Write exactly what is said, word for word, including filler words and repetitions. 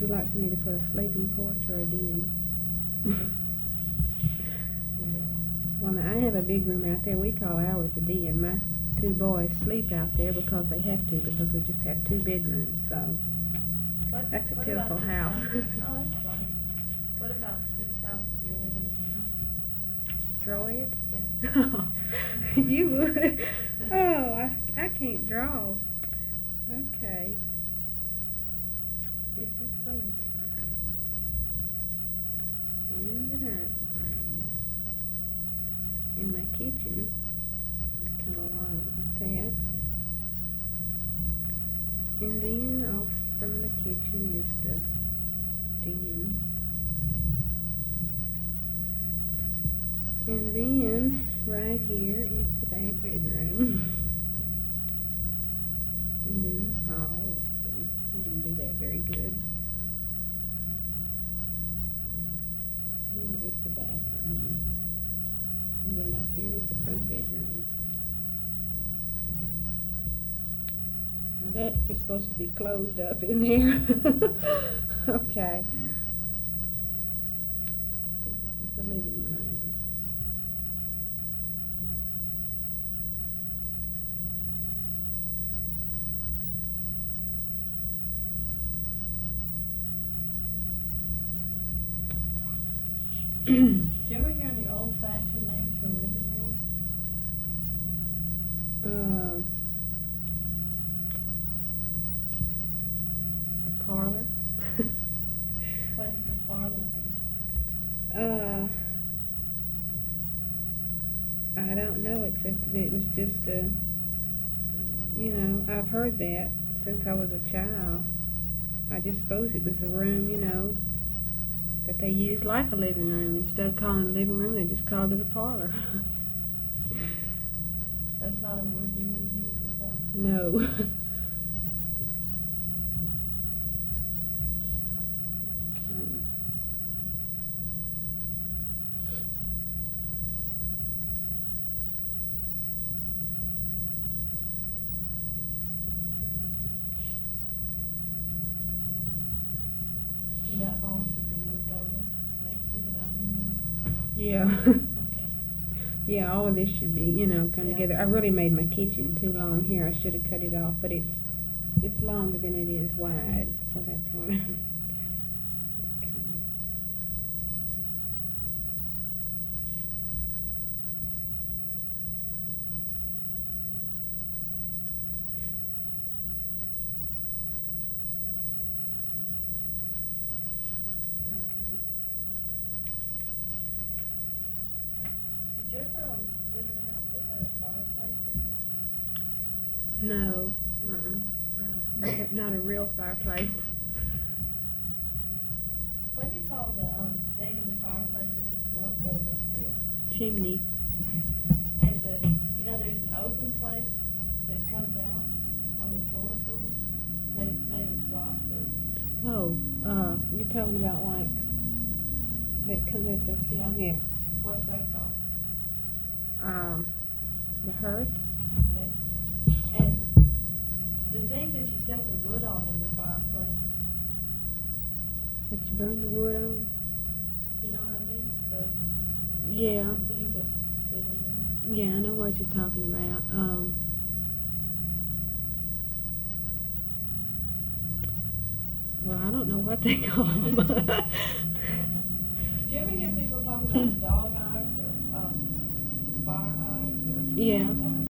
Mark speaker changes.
Speaker 1: you like for me to put a sleeping porch or a den? Well, now, I have a big room out there. We call ours a den. My two boys sleep out there because they have to, because we just have two bedrooms, so
Speaker 2: What,
Speaker 1: that's a
Speaker 2: what
Speaker 1: pitiful
Speaker 2: about this
Speaker 1: house.
Speaker 2: Oh, that's fine. What about this house that you're living in
Speaker 1: Draw it?
Speaker 2: now? Yeah.
Speaker 1: You would? Oh, I, I can't draw. Okay. This is the living room. And the dining room. And my kitchen is kind of long like that. And then off from the kitchen is the den. And then right here is the back bedroom. And then the hall. Let's see. I didn't do that very good. Here is the bathroom. And then up here is the front bedroom. Now that is supposed to be closed up in there. Okay. This is the living room.
Speaker 2: Do you ever hear any old-fashioned names for living room?
Speaker 1: Uh, a parlor.
Speaker 2: What does the parlor mean?
Speaker 1: uh, I don't know, except that it was just a, you know, I've heard that since I was a child. I just suppose it was a room, you know, that they used like a living room. Instead of calling it a living room, they just called it a parlor.
Speaker 2: That's not a word you would use yourself?
Speaker 1: No. Okay.
Speaker 2: And that hall should be moved over next to the dining room?
Speaker 1: Yeah.
Speaker 2: Okay.
Speaker 1: Yeah, all of this should be, you know, come
Speaker 2: Yeah.
Speaker 1: together. I really made my kitchen too long here. I should have cut it off, but it's it's longer than it is wide, so that's why. Okay. Okay.
Speaker 2: Did you ever um, live in a house that had a fireplace in it?
Speaker 1: No. Uh-uh. Not, not a real fireplace.
Speaker 2: What do you call the um, thing in the fireplace that the smoke goes up through?
Speaker 1: Chimney.
Speaker 2: And the, you know, there's an open place that comes out on the floor sort of, made, made of rock or,
Speaker 1: Oh, uh, you're talking about like that comes at the
Speaker 2: Yeah.
Speaker 1: yeah.
Speaker 2: what's that called?
Speaker 1: Um, the hearth.
Speaker 2: Okay. And the thing that you set the wood on in the fireplace,
Speaker 1: That you burn the wood on.
Speaker 2: you know what I mean? The,
Speaker 1: Yeah.
Speaker 2: the thing that sit in there.
Speaker 1: Yeah, I know what you're talking about. Um. Well, I don't know what they call them.
Speaker 2: Do you ever hear people talk about dog irons or um, fire irons or
Speaker 1: Yeah.
Speaker 2: fire